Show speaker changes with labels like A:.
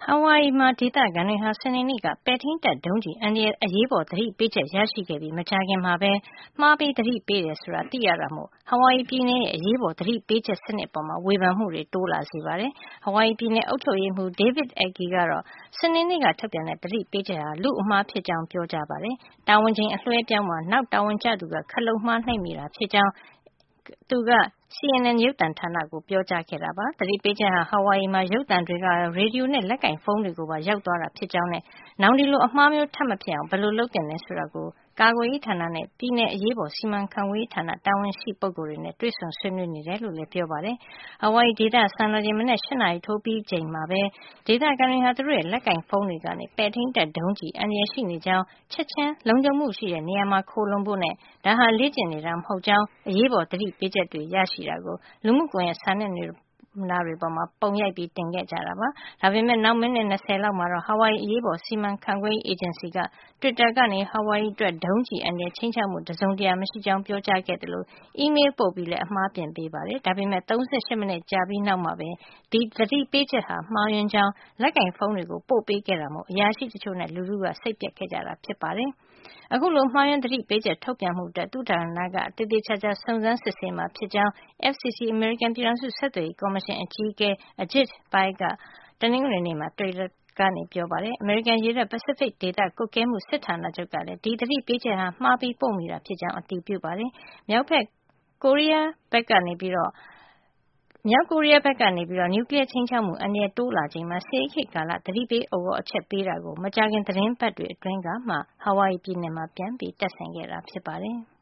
A: ဝိုင်အီမှာဒေသခံတွေဟာစနေနေ့ကပဲ့ထိန်းတပ်ဒုံးကျည်အန္တရာယ်အရေးပေါ်သတိပေးချက်ရရှိခဲ့ပြီးမကြာခင်မှာပဲမှားပြီးသတိပေးတယ်ဆိုတာသိရတာမို့ဟာဝိုင်အီပြည်နယ်ရဲ့အရေးပေါ်သတိပေးချက်စနစ်အပေါ်ဝေဖန်မှုတွေတိုးလာစေပါတယ်။ဟာဝိုင်အီပြည်နယ်အုပ်ချုပ်ရေးမှူး David Icke ကတော့စနေနေ့ကထုတ်ပြန်တဲ့သတိပေးချက်ဟာလူအမှားဖြစ်ကြောင်းပြောကြားပါတယ်။တာဝန်ချိန်အလွှဲအပြောင်းမှာနောက်တာဝန်ကျသူကခလုတ်မှားနှိပ်မိတာဖြစ်ကြောင်းသူက CNN ရုပ်သံဌာနကိုပြောကြားခဲ့တာပါ။သတိပေးချက်ဟာဟာဝိုင်အီမှာရုပ်သံတွေကရေဒီယိုနဲ့လက်ကိုင်ဖုန်းတွေကိုပါရောက်သွားတာဖြစ်ကြောင်းနဲ့နောင်ဒီလိုအမှားမျိုးထပ်မဖြစ်အောင်ဘယ်လိုလုပ်သင့်လဲဆိုတာကိုကာကွယ်ရေးဌာနနဲ့ပြည်내အရေးပေါ်စီမံခန့်ခွဲရေးဌာနတာဝန်ရှိပုဂ္ဂိုလ်တွေနဲ့တွေ့ဆုံဆွေးနွေးနေတယ်လို့လည်းပြောပါတယ်။ဟာဝိုင်အီဒေသစံတော်ချိန်မနက်8 နာရီထိုးပြီးချိန်မှာပဲဒေသခံတွေဟာသူတို့ရဲ့လက်ကိုင်ဖုန်းတွေကနေပဲ့ထိန်းတပ်ဒုံးကျည်အန္တရာယ်ရှိနေကြောင်းချက်ချင်းလုံခြုံမှုရှိတဲ့နေရာမှာခိုလှုံဖို့နဲ့ဒါဟာလေ့ကျင့်နေတာမဟုတ်ကြောင်းအရေးပေါ်သတိပေးချက်တွေရရှိတာကိုလူမှုကွန်ရက်စာမျက်နှာတွေပေါ်မှာပုံရိုက်ပြီးတင်ခဲ့ကြတာပါ။ဒါပေမဲ့နောက်မိနစ်20လောက်မှာတော့ဟာဝိုင်အီအရေးပေါ်စီမံခန့်ခွဲရေးအေဂျင်စီက Twitter ကနေဟာဝိုင်အီအတွက်ဒုံးကျည်အန္တရာယ်ခြိမ်းခြောက်မှုတစုံတရာမရှိကြောင်းပြောကြားခဲ့သလိုအီးမေးလ်ပို့ပြီးလည်းအမှားပြင်ပေးပါတယ်။ဒါပေမဲ့38မိနစ်ကြာပြီးနောက်မှာပဲဒီသတိပေးချက်ဟာမှားယွင်းကြောင်းလက်ကိုင်ဖုန်းတွေကိုပို့ပေးခဲ့တာမို့အရာရှိတချို့နဲ့လူထုကစိတ်ပျက်ခဲ့ကြတာဖြစ်ပါတယ်။အခုလိုမှားယွင်းသတိပေးချက်ထုတ်ပြန်မှုအတွက်သူ့ဌာနကသေသေချာချာစုံစမ်းစစ်ဆေးမှာဖြစ်ကြောင်း FCC အမေရိကန်ပြည်ထောင်စုဆက်သွယ်ရေးကော်မရှင်အကြီးအကဲ Ajit Pai ကတနင်္ဂနွေနေ့မှာတွစ်တာကနေပြောပါတယ်။အမေရိကန်ရေတပ်ပစိဖိတ်ဒေသကွပ်ကဲမှုစစ်ဌာနချုပ်ကလည်းဒီသတိပေးချက်ဟာမှားပြီးပို့မိတာဖြစ်ကြောင်းအတည်ပြုပါတယ်။မြောက်ကိုရီးယားဘက်ကနေပြီးတော့နျူကလီးယားခြိမ်းခြောက်မှုအန္တရာယ်တိုးလာချိန်မှာစစ်အေးခေတ်ကာလသတိပေးဥသြအချက်ပေးတာကိုမကြာခင်သတင်းပတ်တွေအတွင်းကမှဟာဝိုင်အီပြည်နယ်မှာပြန်ပြီးတပ်ဆင်ခဲ့တာဖြစ်ပါတယ်။